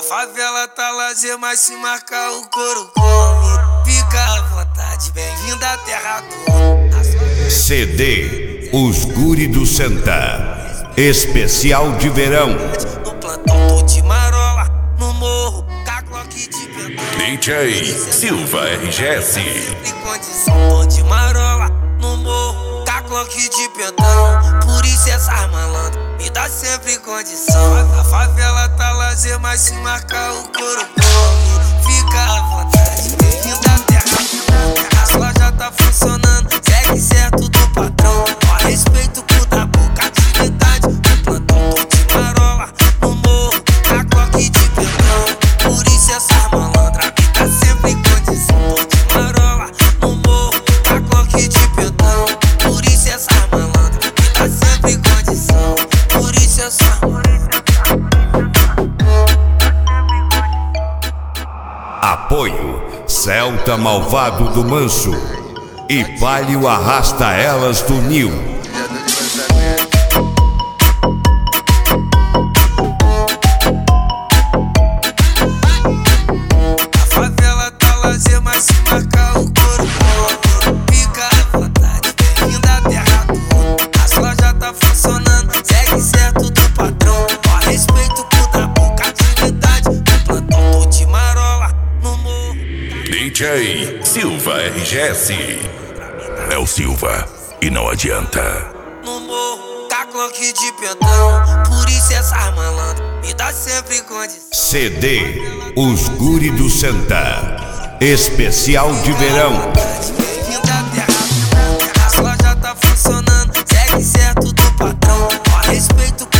favela tá lazer, mas se marcar o couro come. Fica à vontade, bem-vindo à terra do homem. CD Os Guri do Santa, especial de verão. No plantão tô de marola, no morro, cacloque de pentão. DJ Silva RGS. Sempre condição, tô de marola, no morro, cacloque de pentão. Por isso essas malandras me dá sempre condição. A favela tá lazer, mas se marcar o couro come. Fica à vontade, bem-vindo à terra do homem. A loja tá funcionando, segue certo do patrão. Ó, respeito por dar boca, atividade. No plantão tô de marola, no morro, cacloque de pentão. Por isso essas malandras me dá sempre condição. Tô de marola, no morro, cacloque de pentão. Por isso essas malandras me dá sempre condição. Por isso essas Apoio Celta Malvado do Manso e Palio Arrasta Elas do Nil. A favela tá lazer, mas se marcar o couro come. Fica à vontade, bem-vindo à terra do homem. As lojas tá funcionando, segue certo do patrão. Ó, respeito por dar boca, atividade. No plantão tô de marola, no morro. DJ Silva RGS. É o Silva e não adianta. No morro, cacloque de pentão. Por isso essas malandras me dá sempre condição. CD Os Guri do Santa, especial de verão. Bem-vindo à terra do homem. As lojas tá funcionando, segue certo do patrão. Ó, respeito